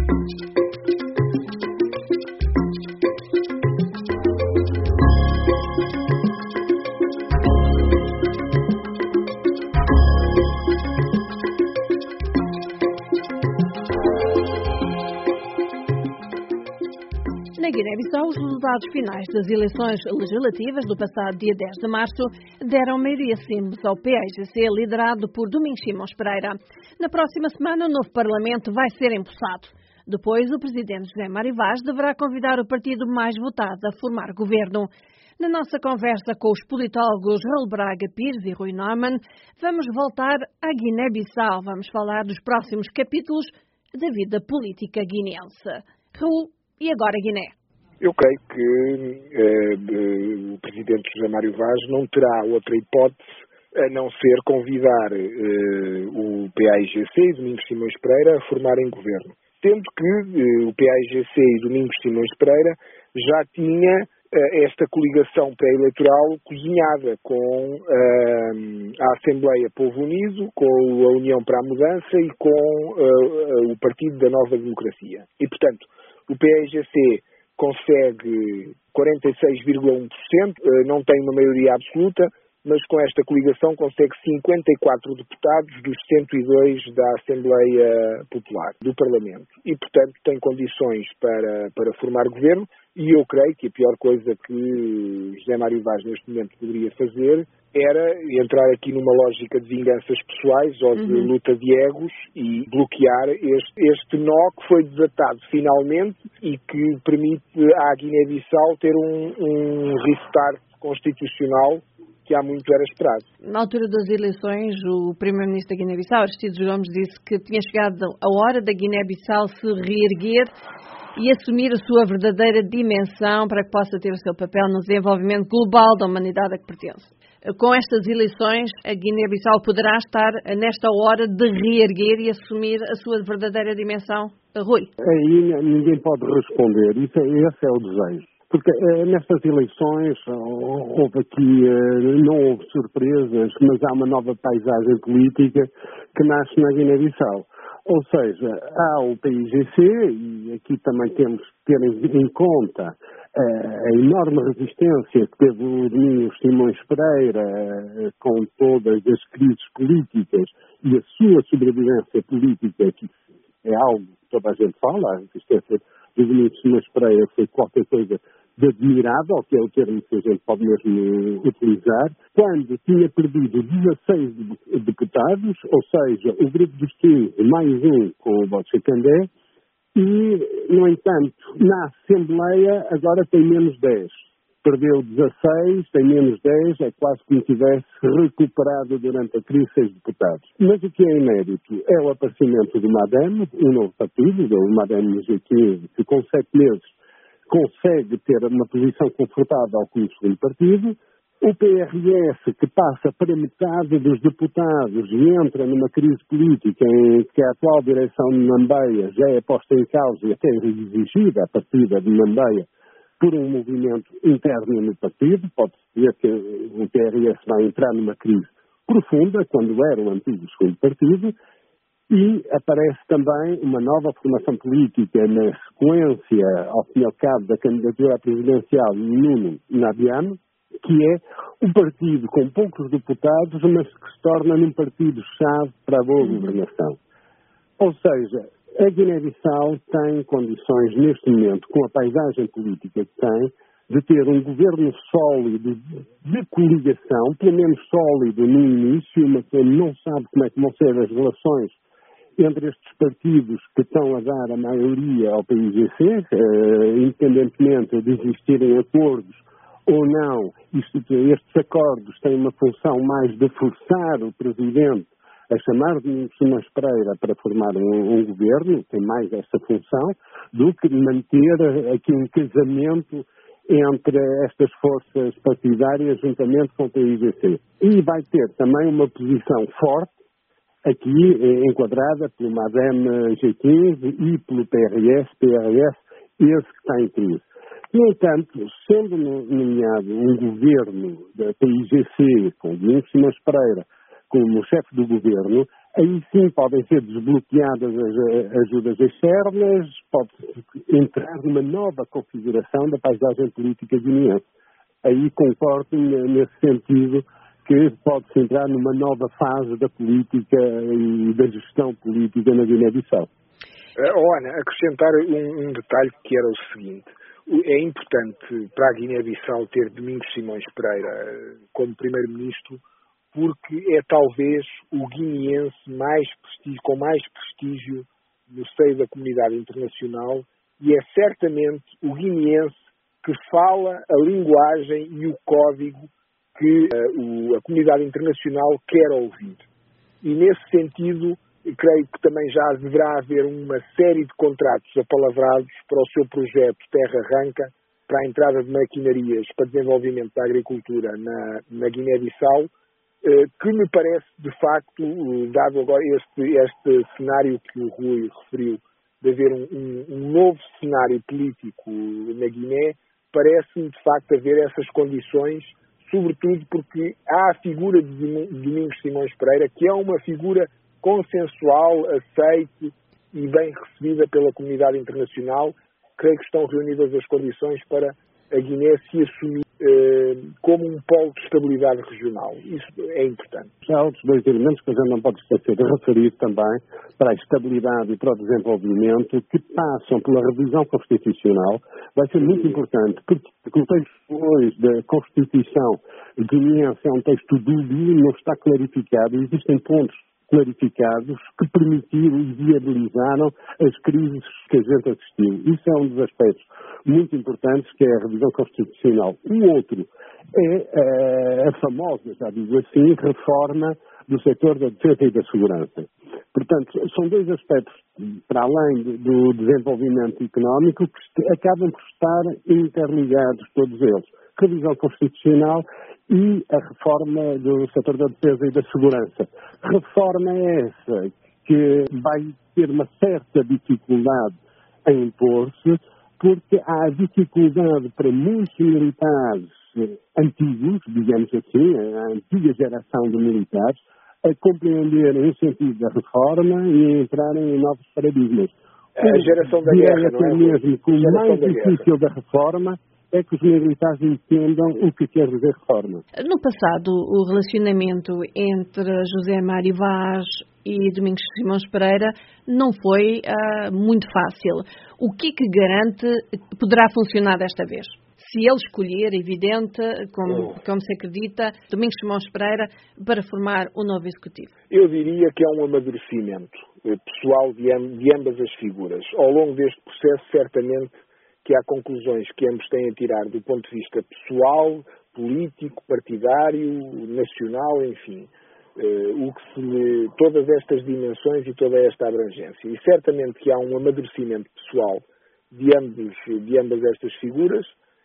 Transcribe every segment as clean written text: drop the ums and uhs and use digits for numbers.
Na Guiné-Bissau, os resultados finais das eleições legislativas do passado dia 10 de março deram maioria simples ao PAIGC, liderado por Domingos Simões Pereira. Na próxima semana, o novo Parlamento vai ser empossado. Depois, o presidente José Mário Vaz deverá convidar o partido mais votado a formar governo. Na nossa conversa com os politólogos Raul Braga Pires e Rui Norman, vamos voltar à Guiné-Bissau. Vamos falar dos próximos capítulos da vida política guineense. Raul, e agora Guiné? Eu creio que o presidente José Mário Vaz não terá outra hipótese a não ser convidar o PAIGC e Domingos Simões Pereira a formarem governo. Tendo que o PAIGC e Domingos Simões Pereira já tinha esta coligação pré-eleitoral cozinhada com a Assembleia Povo Unido, com a União para a Mudança e com o Partido da Nova Democracia. E, portanto, o PAIGC consegue 46,1%, não tem uma maioria absoluta, mas com esta coligação consegue 54 deputados dos 102 da Assembleia Popular, do Parlamento. E, portanto, tem condições para formar governo, e eu creio que a pior coisa que José Mário Vaz neste momento poderia fazer era entrar aqui numa lógica de vinganças pessoais ou de luta de egos e bloquear este nó que foi desatado finalmente e que permite à Guiné-Bissau ter um restart constitucional que há muito era esperado. Na altura das eleições, o primeiro-ministro da Guiné-Bissau, Aristides Gomes, disse que tinha chegado a hora da Guiné-Bissau se reerguer e assumir a sua verdadeira dimensão para que possa ter o seu papel no desenvolvimento global da humanidade a que pertence. Com estas eleições, a Guiné-Bissau poderá estar nesta hora de reerguer e assumir a sua verdadeira dimensão? Rui? Aí ninguém pode responder. Esse é o desejo. Porque nestas eleições não houve surpresas, mas há uma nova paisagem política que nasce na Guiné-Bissau. Ou seja, há o PAIGC, e aqui também temos que ter em conta a enorme resistência que teve o Domingos Simões Pereira com todas as crises políticas e a sua sobrevivência política, que é algo que toda a gente fala, a resistência do Domingos Simões Pereira foi qualquer coisa de admirável, que é o termo que a gente pode mesmo utilizar, quando tinha perdido 16 deputados, ou seja, o grupo dos 15 mais um com o voto Candé, e, no entanto, na Assembleia agora tem menos 10. Perdeu 16, tem menos 10, é quase como tivesse recuperado durante a crise 6 deputados. Mas o que é inédito é o aparecimento do MADEM, um novo partido, do MADEM G15, que com 7 meses consegue ter uma posição confortável como segundo partido, o PRS, que passa para metade dos deputados e entra numa crise política em que a atual direção de Nambeia já é posta em causa e até exigida a partida de Nambeia por um movimento interno no partido. Pode-se dizer que o PRS vai entrar numa crise profunda, quando era o antigo segundo partido, e aparece também uma nova formação política na sequência, ao fim e ao cabo, da candidatura presidencial de Nuno Nabiano, que é um partido com poucos deputados, mas que se torna num partido-chave para a boa governação. Ou seja, a Guiné-Bissau tem condições, neste momento, com a paisagem política que tem, de ter um governo sólido de coligação, pelo menos sólido no início, mas ele não sabe como é que vão ser as relações entre estes partidos que estão a dar a maioria ao PAIGC, independentemente de existirem acordos ou não. Estes acordos têm uma função mais de forçar o Presidente a chamar Domingos Simões Pereira para formar um governo, tem mais essa função, do que manter aqui um casamento entre estas forças partidárias juntamente com o PAIGC. E vai ter também uma posição forte, aqui enquadrada pelo MADEM G15 e pelo PRS, esse que está em crise. No entanto, sendo nomeado um governo da PAIGC, com Domingos Simões Pereira como chefe do governo, Aí sim podem ser desbloqueadas as ajudas externas, pode-se entrar numa nova configuração da paisagem política guineense. Aí concordo nesse sentido que pode-se entrar numa nova fase da política e da gestão política na Guiné-Bissau. Ana, acrescentar um detalhe que era o seguinte. É importante para a Guiné-Bissau ter Domingos Simões Pereira como primeiro-ministro, porque é talvez o guineense com mais prestígio no seio da comunidade internacional e é certamente o guineense que fala a linguagem e o código que a comunidade internacional quer ouvir. E nesse sentido, creio que também já deverá haver uma série de contratos apalavrados para o seu projeto Terra Arranca, para a entrada de maquinarias para desenvolvimento da agricultura na Guiné-Bissau, que me parece, de facto, dado agora este cenário que o Rui referiu, de haver um novo cenário político na Guiné, parece-me, de facto, haver essas condições, sobretudo porque há a figura de Domingos Simões Pereira, que é uma figura consensual, aceite e bem recebida pela comunidade internacional. Creio que estão reunidas as condições para a Guiné se assumir como um polo de estabilidade regional. Isso é importante. Há outros dois elementos que a gente não pode esquecer de referir também para a estabilidade e para o desenvolvimento que passam pela revisão constitucional. Vai ser muito importante, porque o texto da Constituição guineense é um texto dúbio, não está clarificado, e existem pontos clarificados que permitiram e viabilizaram as crises que a gente assistiu. Isso é um dos aspectos muito importantes, que é a revisão constitucional. O outro é a famosa, já digo assim, reforma do setor da defesa e da segurança. Portanto, são dois aspectos, para além do desenvolvimento económico, que acabam por estar interligados, todos eles. Revisão constitucional e a reforma do setor da defesa e da segurança. Reforma essa que vai ter uma certa dificuldade em impor-se, porque há dificuldade para muitos militares antigos, digamos assim, a antiga geração de militares, a compreenderem o sentido da reforma e a entrarem em novos paradigmas. A geração da guerra, não é? Mesmo que o mais difícil da reforma é que os militares entendam o que quer dizer reforma. No passado, o relacionamento entre José Mário Vaz e Domingos Simões Pereira não foi muito fácil. O que é que garante que poderá funcionar desta vez? Se ele escolher, evidente, como se acredita, Domingos Simões Pereira para formar o novo Executivo? Eu diria que é um amadurecimento pessoal de ambas as figuras. Ao longo deste processo, certamente, que há conclusões que ambos têm a tirar do ponto de vista pessoal, político, partidário, nacional, enfim. Todas estas dimensões e toda esta abrangência. E certamente que há um amadurecimento pessoal de ambas estas figuras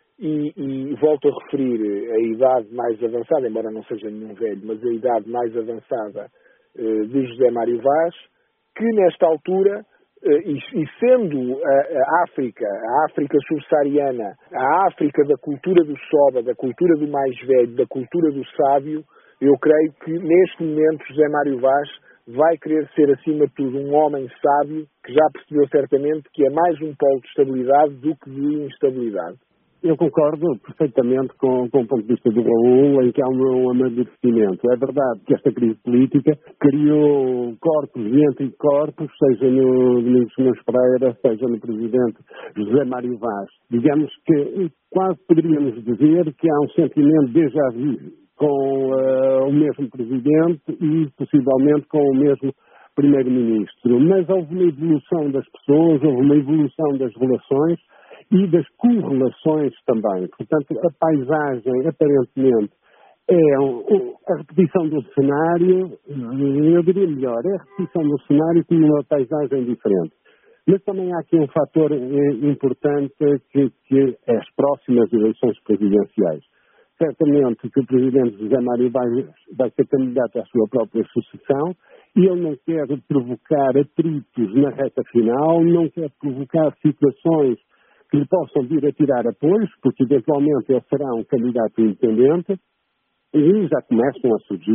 e volto a referir a idade mais avançada, embora não seja nenhum velho, mas a idade mais avançada de José Mário Vaz, que nesta altura, e sendo a África subsaariana, a África da cultura do Soba, da cultura do mais velho, da cultura do sábio, eu creio que neste momento José Mário Vaz vai querer ser acima de tudo um homem sábio que já percebeu certamente que é mais um polo de estabilidade do que de instabilidade. Eu concordo perfeitamente com o ponto de vista do Raul, em que há um amadurecimento. É verdade que esta crise política criou corpos e anticorpos, seja no Domingos Simões Pereira, seja no presidente José Mário Vaz. Digamos que quase poderíamos dizer que há um sentimento de déjà vu com o mesmo presidente e possivelmente com o mesmo primeiro-ministro. Mas houve uma evolução das pessoas, houve uma evolução das relações e das correlações também. Portanto, a paisagem, aparentemente, é a repetição do cenário, eu diria melhor, é a repetição do cenário com uma paisagem diferente. Mas também há aqui um fator importante que é as próximas eleições presidenciais. Certamente que o presidente José Mário vai ser candidato à sua própria sucessão e ele não quer provocar atritos na reta final, não quer provocar situações que lhe possam vir a tirar apoios, porque eventualmente ele será um candidato independente, e já começam a surgir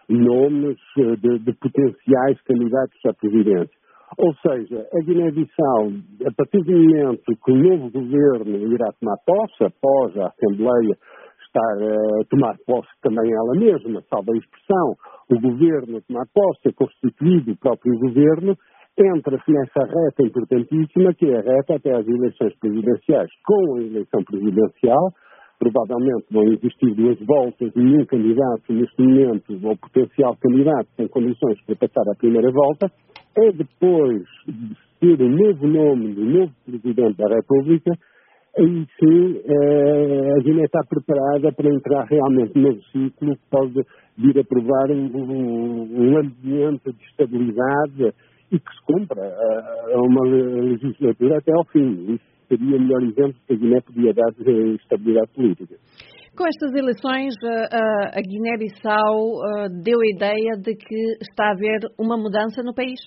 nomes de potenciais candidatos à presidência. Ou seja, a Guiné-Bissau, a partir do momento que o novo governo irá tomar posse, após a Assembleia estar a tomar posse também ela mesma, salvo a expressão, o governo a tomar posse, é constituído o próprio governo, entra-se nessa reta importantíssima, que é a reta até às eleições presidenciais. Com a eleição presidencial, provavelmente vão existir 2 voltas e nenhum candidato, neste momento, ou potencial candidato, tem condições para passar à primeira volta. É depois de ser o novo nome do novo Presidente da República, aí sim a Guiné está preparada para entrar realmente no novo ciclo que pode vir a provar um ambiente de estabilidade e que se cumpra uma legislatura até ao fim. Isso seria o melhor exemplo que a Guiné podia dar de estabilidade política. Com estas eleições, a Guiné-Bissau deu a ideia de que está a haver uma mudança no país?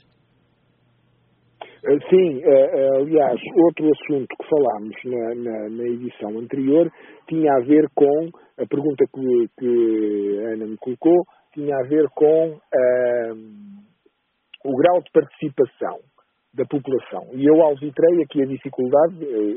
Sim, aliás, outro assunto que falámos na edição anterior tinha a ver com, a pergunta que a Ana me colocou, tinha a ver com o grau de participação da população. E eu alvitrei aqui a dificuldade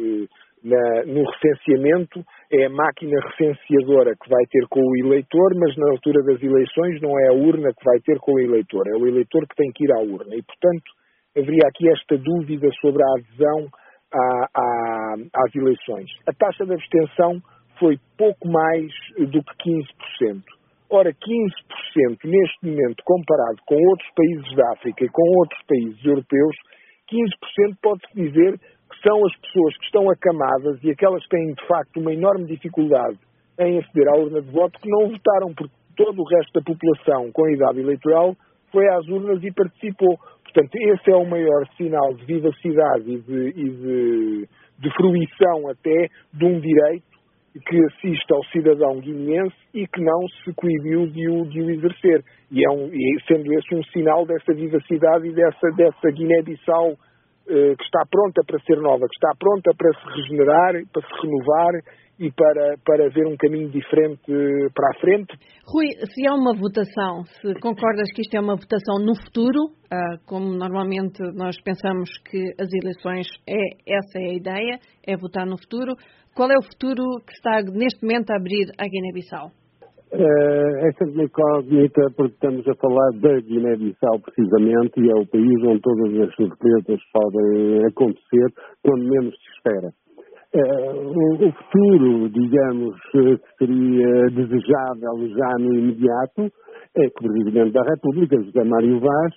no recenseamento, é a máquina recenseadora que vai ter com o eleitor, mas na altura das eleições não é a urna que vai ter com o eleitor, é o eleitor que tem que ir à urna. E, portanto, haveria aqui esta dúvida sobre a adesão às eleições. A taxa de abstenção foi pouco mais do que 15%. Ora, 15% neste momento, comparado com outros países da África e com outros países europeus, 15% pode-se dizer que são as pessoas que estão acamadas e aquelas que têm, de facto, uma enorme dificuldade em aceder à urna de voto, que não votaram, porque todo o resto da população com a idade eleitoral foi às urnas e participou. Portanto, esse é o maior sinal de vivacidade e de fruição até de um direito que assiste ao cidadão guineense e que não se coibiu de o exercer. E sendo esse um sinal dessa vivacidade e dessa Guiné-Bissau que está pronta para ser nova, que está pronta para se regenerar, para se renovar e para ver um caminho diferente para a frente. Rui, se há uma votação, se concordas que isto é uma votação no futuro, como normalmente nós pensamos que as eleições essa é a ideia, é votar no futuro, qual é o futuro que está neste momento a abrir a Guiné-Bissau? É sempre uma incógnita porque estamos a falar da Guiné-Bissau precisamente e é o país onde todas as surpresas podem acontecer quando menos se espera. O futuro, digamos, que seria desejável já no imediato é que o Presidente da República, José Mário Vaz,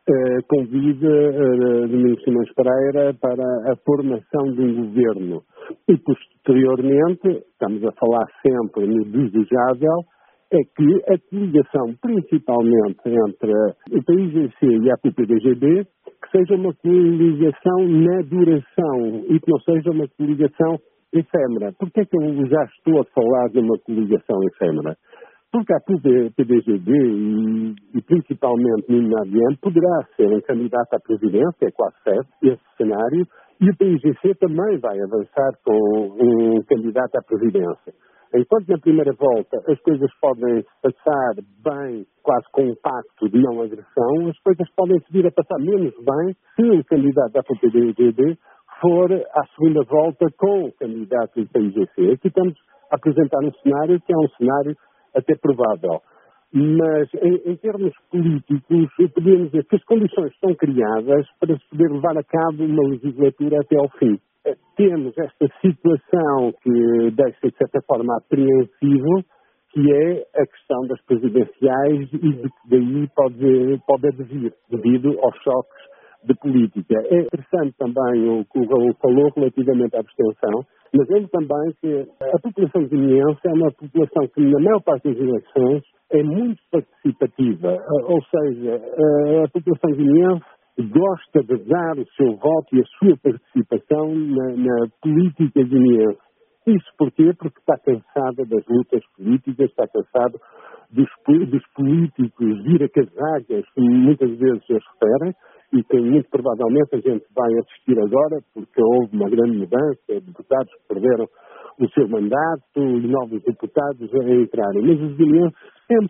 convide Domingos Simões Pereira para a formação de um governo. E, posteriormente, estamos a falar sempre no desejável, é que a coligação, principalmente entre o PIGC e a PPDGB, que seja uma coligação na duração e que não seja uma coligação efêmera. Porquê é que eu já estou a falar de uma coligação efêmera? Porque a PDGB e principalmente Nuno Nadiane poderá ser um candidato à presidência, é quase certo, esse cenário, e o PIGC também vai avançar com um candidato à presidência. Enquanto na primeira volta as coisas podem passar bem, quase com um pacto de não agressão, as coisas podem vir a passar menos bem se o candidato da PDGB for à segunda volta com o candidato do PIGC. Aqui estamos a apresentar um cenário que é um cenário até provável. Mas, em termos políticos, podemos dizer que as condições estão criadas para se poder levar a cabo uma legislatura até ao fim. Temos esta situação que deixa, de certa forma, apreensivo, que é a questão das presidenciais e de que daí pode advir, devido aos choques de política. É interessante também o que o Raul falou relativamente à abstenção, mas ele também que a população guineense é uma população que, na maior parte das eleições, é muito participativa. Ou seja, a população guineense gosta de dar o seu voto e a sua participação na política guineense. Isso porquê? Porque está cansada das lutas políticas, está cansado dos políticos vir a casagas, como muitas vezes eles referem, e que muito provavelmente a gente vai assistir agora, porque houve uma grande mudança, deputados que perderam o seu mandato e novos deputados a entrarem. Mas os guineenses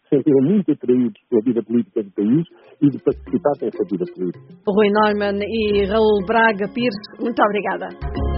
se sentiram muito atraídos pela vida política do país e de participar nessa vida política. Rui Neumann e Raul Braga Pires, muito obrigada.